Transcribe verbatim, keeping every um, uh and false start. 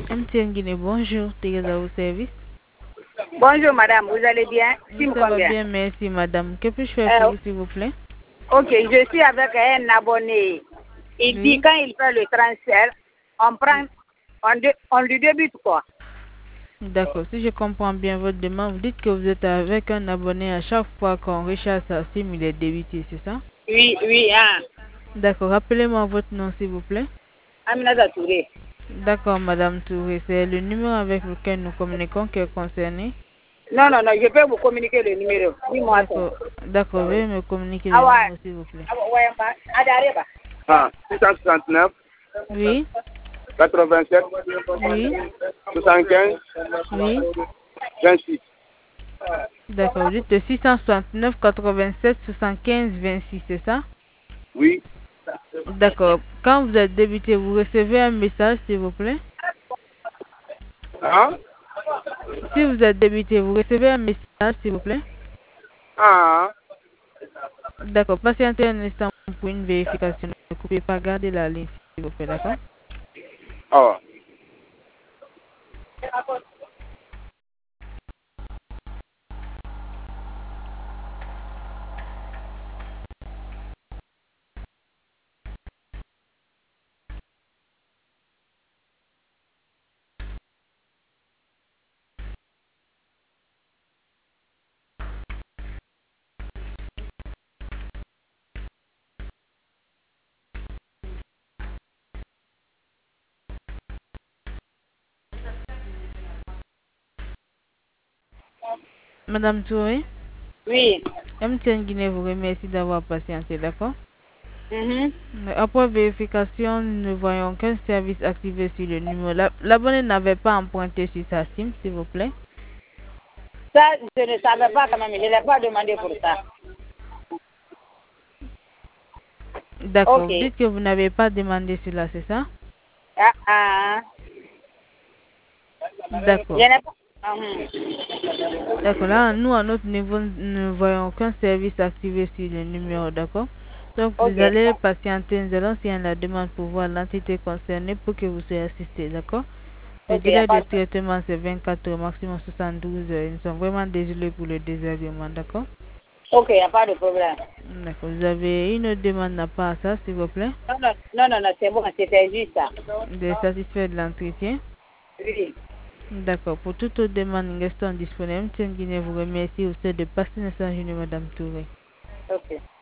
M T N Guinée, bonjour, Thérèse à vos services. Bonjour madame, vous allez bien? Oui, ça va bien, merci madame. Que puis-je faire Euh, pour vous, s'il vous plaît? Ok, je suis avec un abonné. Il Oui. dit quand il fait le transfert, on prend, on, de- on lui débute quoi? D'accord, si je comprends bien votre demande, vous dites que vous êtes avec un abonné à chaque fois qu'on recharge sa SIM, il est débité, c'est ça? Oui, oui, hein. D'accord, rappelez-moi votre nom, s'il vous plaît. Aminata Touré. D'accord, madame Touré, c'est le numéro avec lequel nous communiquons qui est concerné. Non, non, non, je peux vous communiquer le numéro. Dis-moi ça. D'accord, d'accord, veuillez me communiquer le Ah ouais. numéro, s'il vous plaît. Ah ouais, bah, Adareba. Ah, six cent soixante-neuf, Oui, quatre-vingt-sept, oui, soixante-quinze, oui. vingt-six. D'accord, vous dites six cent soixante-neuf, quatre-vingt-sept, soixante-quinze, vingt-six, c'est ça? Oui. D'accord. Quand vous êtes débité, vous recevez un message, s'il vous plaît. Hein? Si vous êtes débité, vous recevez un message, s'il vous plaît. Ah. D'accord. Patientez un instant pour une vérification. Ne coupez pas, gardez la ligne, s'il vous plaît, d'accord? Oh. Madame Touré, Oui. M T N Guinée vous remercie d'avoir patienté, d'accord? Mhm. Après vérification, nous ne voyons aucun service activé sur le numéro. La- L'abonné n'avait pas emprunté sur sa SIM, s'il vous plaît. Ça, je ne savais pas quand même, je ne l'ai pas demandé pour ça. D'accord. Ok. Vous dites que vous n'avez pas demandé cela, c'est ça? Ah, ah. D'accord. Je n'ai pas. Mhm. D'accord, là, nous, à notre niveau, nous ne voyons aucun service activé sur le numéro, d'accord? Donc, vous Ok. allez patienter, nous allons signer la demande pour voir l'entité concernée pour que vous soyez assisté, d'accord? Le Ok, il n'y a délai de pas de... traitement, c'est vingt-quatre heures, maximum soixante-douze heures. Nous sommes vraiment désolés pour le désagrément, d'accord? Ok, il n'y a pas de problème. D'accord, vous avez une autre demande à part ça, s'il vous plaît? Non, non, non, non, non, c'est bon, c'était juste ça. Vous êtes satisfait de l'entretien? Oui. D'accord, pour toute autre demande, nous restons disponibles. M T N Guinée vous remercie aussi de passer notre journée, Madame Touré. Ok.